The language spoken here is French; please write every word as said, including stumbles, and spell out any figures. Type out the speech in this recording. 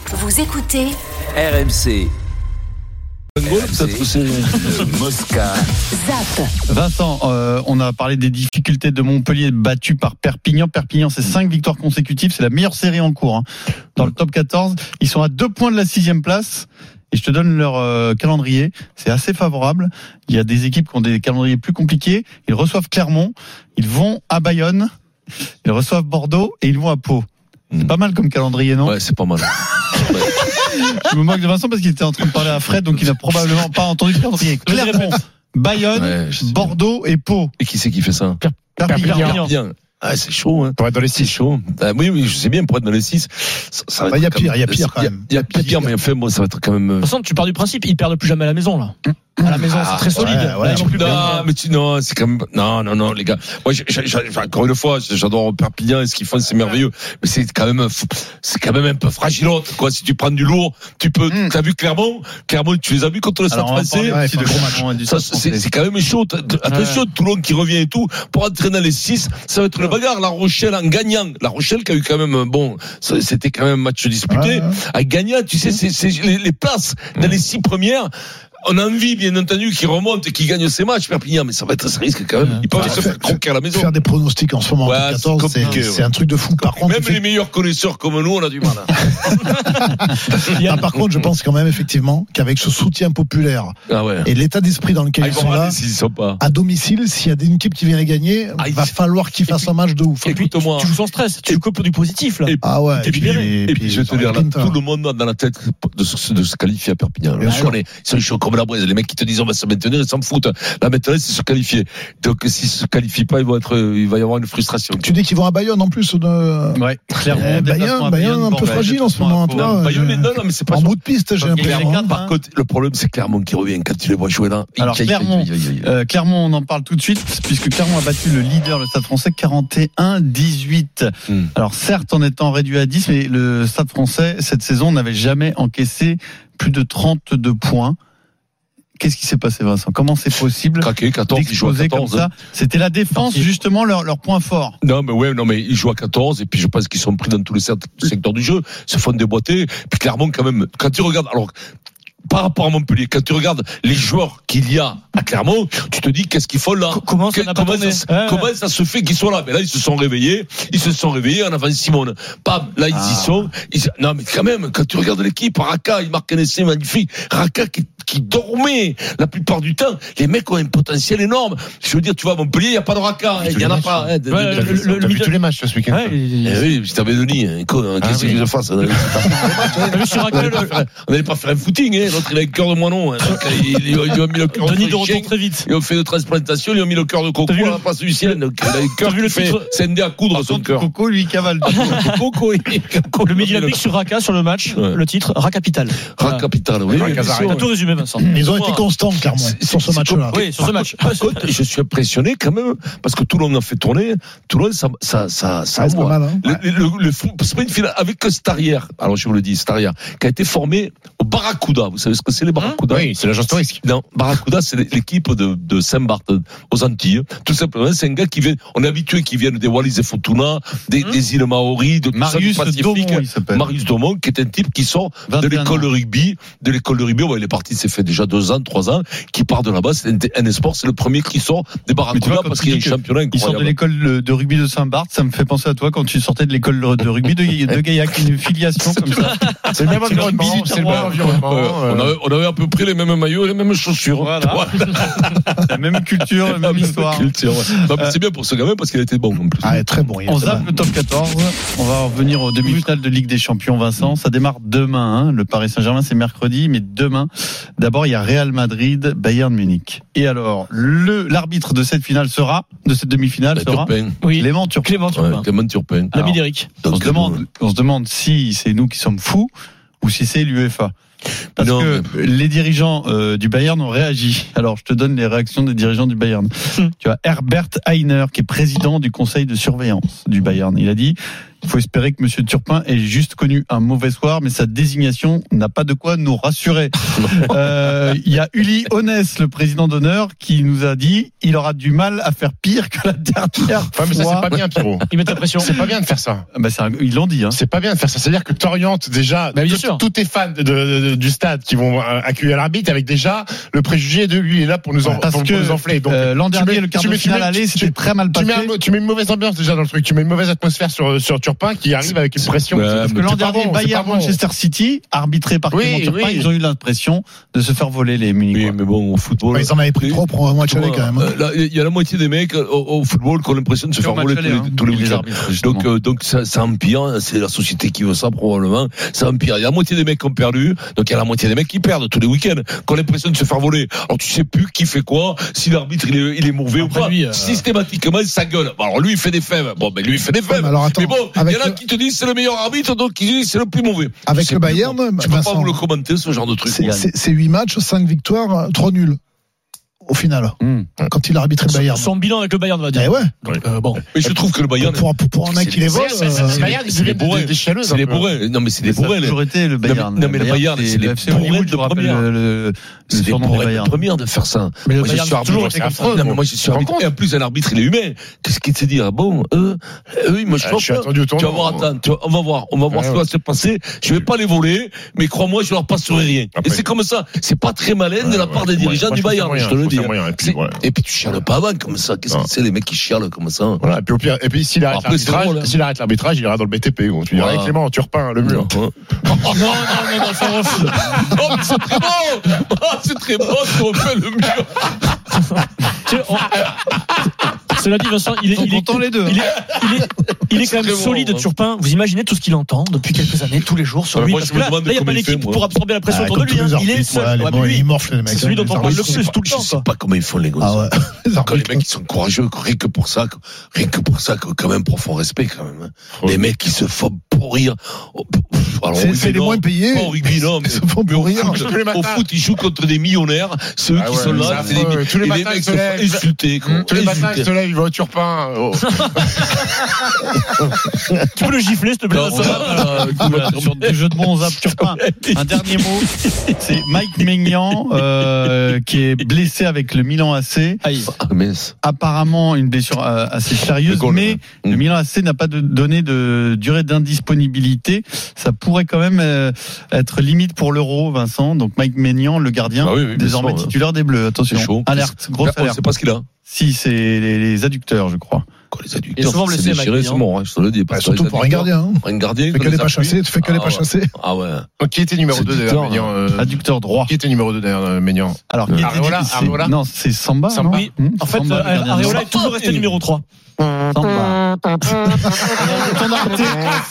Vous écoutez R M C. Peut-être c'est Mosca. Zap. Vincent, euh, on a parlé des difficultés de Montpellier battu par Perpignan. Perpignan, c'est cinq victoires consécutives. C'est la meilleure série en cours hein. Dans le top quatorze. Ils sont à deux points de la sixième place. Et je te donne leur euh, calendrier. C'est assez favorable. Il y a des équipes qui ont des calendriers plus compliqués. Ils reçoivent Clermont. Ils vont à Bayonne. Ils reçoivent Bordeaux et ils vont à Pau. C'est pas mal comme calendrier, non ? Ouais, c'est pas mal. Ouais. Je me moque de Vincent parce qu'il était en train de parler à Fred, donc il n'a probablement pas entendu le calendrier. Clermont, Bayonne, Ouais, Bordeaux et Pau. Et qui c'est qui fait ça ? Perpignan. Perpignan. Ah, c'est chaud, hein. Pour être dans les six. C'est chaud. Ah, oui, oui, je sais bien, pour être dans les six. Il bah, y a pire, il y a pire quand même. Il y a pire, mais enfin, bon, ça va être quand même. De toute façon, tu pars du principe, ils perdent plus jamais à la maison, là. À la maison, ah, c'est très solide. Ouais, ouais, là, ils ont plus non, perdre. mais tu, non, c'est quand même, non, non, non, les gars. Moi, j'ai, j'ai, j'ai, encore une fois, j'adore Perpignan et ce qu'ils font, c'est merveilleux. Mais c'est quand même, c'est quand même un peu fragilote, quoi. Si tu prends du lourd, tu peux, mm. t'as vu Clermont? Clermont, tu les as vus contre le Stade Français? Ouais, de gros match. Ça, c'est, c'est quand même chaud. Attention, ouais. Toulon qui revient et tout. Pour entrer dans les six, ça va être une bagarre. La Rochelle en gagnant. La Rochelle qui a eu quand même, bon, c'était quand même un match disputé. Ouais, ouais. En gagnant, tu sais, c'est, c'est les, les places dans les six premières. On a envie, bien entendu, qu'ils remontent et qu'ils gagnent ces matchs, Perpignan, mais ça va être, ça risque quand même. Ils peuvent ouais, se faire croquer à la maison. Faire des pronostics en ce moment, ouais, en quatorze, c'est, c'est, c'est un truc de fou. Par contre, même les meilleurs connaisseurs comme nous, on a du mal. Ah, par contre, je pense quand même, effectivement, qu'avec ce soutien populaire ah ouais. et l'état d'esprit dans lequel ah, ils, ils sont là, ils sont pas. À domicile, s'il y a une équipe qui vient les gagner, ah, il va falloir qu'ils fassent un match de ouf. Écoute-moi. Tu joues sans stress, tu joues que pour du positif, là. Et, ah ouais. Et puis, et puis, je vais te dire, là, tout le monde a dans la tête de se, de se qualifier à Perpignan. Bien sûr. Ils sont chauds comme la braise. Les mecs qui te disent on va se maintenir, ils s'en foutent. Là maintenant, c'est se qualifier. Donc s'ils se qualifient pas, ils vont être, il va y avoir une frustration. Tu dis qu'ils vont à Bayonne en plus de. Ouais. Clairement. Eh, Bayonne, Bayonne, un peu fragile en ce moment. Toi, Bayonne, non, non, mais c'est pas en bout de piste. J'ai l'impression. Par contre, le problème c'est Clermont qui revient quand tu les vois jouer là. Alors Clermont, euh, Clermont, on en parle tout de suite puisque Clermont a battu le leader, le Stade Français, quarante et un dix-huit. Hmm. Alors certes, en étant réduit à dix, mais le Stade Français cette saison n'avait jamais encaissé plus de trente-deux points. Qu'est-ce qui s'est passé, Vincent ? Comment c'est possible Craqué, quatorze, d'exploser comme ça ? C'était la défense, Parti. justement, leur, leur point fort. Non, mais ouais, non, mais ils jouent à quatorze, et puis je pense qu'ils sont pris dans tous les secteurs du jeu, se font déboîter, puis Clermont, quand même, quand tu regardes, alors, par rapport à Montpellier, quand tu regardes les joueurs qu'il y a à Clermont, tu te dis qu'est-ce qu'ils font là ? Comment ça, comment, ça, ouais, comment ouais. ça se fait qu'ils soient là ? Mais là, ils se sont réveillés, ils se sont réveillés en avant Simone. Pam, là, ils ah. y sont. Ils... Non, mais quand même, quand tu regardes l'équipe, Raka, il marque un essai magnifique. Raka qui, qui dormait la plupart du temps. Les mecs ont un potentiel énorme. Je veux dire, tu vois, à Montpellier, il n'y a pas de Raka. Il n'y en a pas. Hein, de, ouais, de, le, le, le, vu tous les matchs ce week-end. Ouais, eh oui, je t'avais donné. Hein, qu'est-ce que je fasse ? On n'allait pas faire un footing, hein. L'autre, il a le cœur de moineau. Hein. Ils lui ont mis le cœur de retour très vite. Ils ont fait de transplantation, ils ont mis le cœur de Coco à la place du ciel. Donc, il a le cœur qui fait scindé à coudre son cœur. Coco, lui, cavale. Coco, le midi olympique sur Raka, sur le match, le titre, Rakapital. Rakapital, oui. T'as tout résumé, Vincent. Ils ont été constants, clairement, sur ce match-là. Oui, sur ce match. Par contre, je suis impressionné quand même, parce que Toulon a fait tourner. Toulon, ça, ça, ça, ça reste pas mal, hein. Le, le, le, le sprint final avec Starière. Alors, je vous le dis, Starière, qui a été formé au Barracuda. Vous savez ce que c'est, les Barracuda? Oui, c'est l'agence touristique. Non, Barracuda, c'est l'équipe de, de Saint-Barth, aux Antilles. Tout simplement, c'est un gars qui vient, on est habitué qu'ils viennent des Wallis et Futuna, des, mmh. des îles Maoris, de tout Marius ça, du Pacifique. Domont, Marius Domont, qui est un type qui sort de l'école de rugby, de l'école de rugby. Ouais, il est parti, c'est fait déjà deux ans, trois ans, qui part de là-bas. C'est un, un espoir, c'est le premier qui sort des Barracuda parce qu'il y a un championnat incroyable. Il sort de l'école de rugby de Saint-Barth. Ça me fait penser à toi quand tu sortais de l'école de rugby de, de Gaillac, une filiation comme ça. C'est le même environnement. C'est le même environnement. Euh, on, avait, on avait à peu près les mêmes maillots et les mêmes chaussures. Voilà. La même culture, la même la histoire. Même culture, ouais. Non, mais c'est bien pour ce gamin parce qu'il a été bon en plus. Ah, très bon. On zappe le top quatorze. On va revenir aux demi-finales de Ligue des Champions, Vincent. Ça démarre demain. Hein. Le Paris Saint-Germain, c'est mercredi, mais demain, d'abord, il y a Real Madrid, Bayern Munich. Et alors, le, l'arbitre de cette finale sera, de cette demi-finale sera oui. Clément Turpin. Clément Turpin. Ouais, Clément Turpin. L'ami d'Éric. On se demande, on se demande si c'est nous qui sommes fous ou si c'est l'UEFA. Parce non, que mais... les dirigeants euh, du Bayern ont réagi. Alors, je te donne les réactions des dirigeants du Bayern. Hum. Tu as Herbert Heiner, qui est président du conseil de surveillance du Bayern. Il a dit: il faut espérer que M. Turpin ait juste connu un mauvais soir, mais sa désignation n'a pas de quoi nous rassurer. euh, il y a Uli Hones, le président d'honneur, qui nous a dit il aura du mal à faire pire que la dernière ouais, mais ça, fois. c'est pas bien, Pierrot. Ils mettent la pression. C'est pas bien de faire ça. Bah, c'est un, ils l'ont dit. Hein. C'est pas bien de faire ça. C'est-à-dire que t'orientes déjà bah, tous tes fans de, de, de, du stade qui vont accueillir l'arbitre avec déjà le préjugé de lui. Il est là pour nous, en, Parce pour que, nous enfler. Donc, euh, l'an dernier, mets, le quart de finale aller, c'était très mal passé. Tu mets, un, tu mets une mauvaise ambiance déjà dans le truc. Tu mets une mauvaise atmosphère sur, sur Turpin qui arrive avec une pression. Ouais, parce que l'an dernier, bon, Bayern bon. Manchester City, arbitré par oui, Clément Turpin, oui. ils ont eu l'impression de se faire voler les Munichois. Oui, mais bon, au football. Ouais, ils en avaient pris trop pour un match aller quand même. Il y a la moitié des mecs au, au football qui ont l'impression de se faire voler tous les, hein, tous les week-ends. Donc, euh, donc ça, ça empire. C'est la société qui veut ça probablement. Ça empire. Il y a la moitié des mecs qui ont perdu. Donc il y a la moitié des mecs qui perdent tous les week-ends, qui ont l'impression de se faire voler. Alors tu sais plus qui fait quoi, si l'arbitre il est, il est mauvais après ou pas. Lui, euh... Systématiquement sa gueule. Alors lui il fait des fèves. Bon ben lui il fait des fèves. Ouais, mais, attends, mais bon, il y en a le... qui te disent c'est le meilleur arbitre, donc qui disent c'est le plus mauvais. Avec le Bayern, bon. Tu peux pas vous le commenter ce genre de truc. C'est huit matchs, cinq victoires, trois nuls. Au final, mmh. quand il a arbitré le Bayern. Son bilan avec le Bayern, on va dire. Eh ouais. Donc, euh, bon. Mais je trouve que le Bayern. Pour, pour, pour un mec qui les vole. Le Bayern, c'est des bourrins. C'est des bourrins. Non, mais c'est des bourrins. Ça a toujours été le Bayern. Non, mais le Bayern, c'est les bourrins de première. C'est des bourrins de première de faire ça. Mais le Bayern, c'est toujours été comme ça. Non, mais moi, je suis arbitre. Et en plus, un arbitre, il est humain. Qu'est-ce qu'il te dit? Ah bon, eux, eux, ils me chauffent. Tu vas voir, attends, on va voir. On va voir ce qui va se passer. Je vais pas les voler, mais crois-moi, je leur passerai rien. Et c'est comme ça. C'est pas très malin de la part des dirigeants du Bayern, je te le dis. Et puis tu chiales pas avant comme ça. Qu'est-ce que c'est les mecs qui chialent comme ça? Voilà. Et puis au pire, et puis s'il arrête l'arbitrage, s'il arrête l'arbitrage, il ira dans le B T P. Tu diras Clément, Turpin, le mur. Non, non, non, non, ça refuse. Oh, c'est très bon. C'est très bon si on fait le mur. Cela dit, Vincent, il est, il est, les deux. Il est, il est, il est quand même solide, bon, Turpin. Vous imaginez tout ce qu'il entend depuis quelques années, tous les jours sur lui. Parce que là, il n'y a pas l'équipe pour absorber la pression autour de lui. Il est seul. Il morfle les mecs. C'est celui dont on parle le plus tout le temps. Je sais pas comment ils font les gosses. Ah ouais. Quand les mecs qui sont courageux, rien que pour ça, rien que pour ça, quand même profond respect quand même. Les mecs qui se font pourrir. C'est les moins payés. Pas au rugby, non. Ils se font pourrir. Au foot, ils jouent contre des millionnaires. Ceux qui sont là, tous les matins, ils se lèvent insultés. Tous les matins, ils se lèvent, ils vont au Turpin. Tu peux le gifler, s'il te plaît. Sur du jeu de mots, on zappe Turpin. Un dernier mot, c'est Mike Maignan euh, qui est blessé avec le Milan A C. Apparemment une blessure assez sérieuse, mais le Milan A C n'a pas de, donné de durée d'indisponibilité. Ça pourrait quand même euh, être limite pour l'Euro, Vincent. Donc Mike Maignan, le gardien, ah oui, oui, désormais sûr, titulaire des Bleus. Attention, alerte, grosse alerte. C'est pas ce qu'il a. Si, c'est les, les adducteurs, je crois. Quoi, les adducteurs, c'est déchiré, c'est mort, hein, je te le dis. Bah, surtout pour un gardien. Hein. Un gardien. Tu fais qu'elle n'est pas chassée, tu fais qu'elle n'est pas chassée. Ah ouais. Qui était numéro deux derrière Maignan? euh, Adducteur droit. Qui était numéro deux derrière Maignan? Alors, qui Areola, était, Areola non, c'est Samba. Samba. Non en fait, Areola est toujours resté numéro trois. Samba.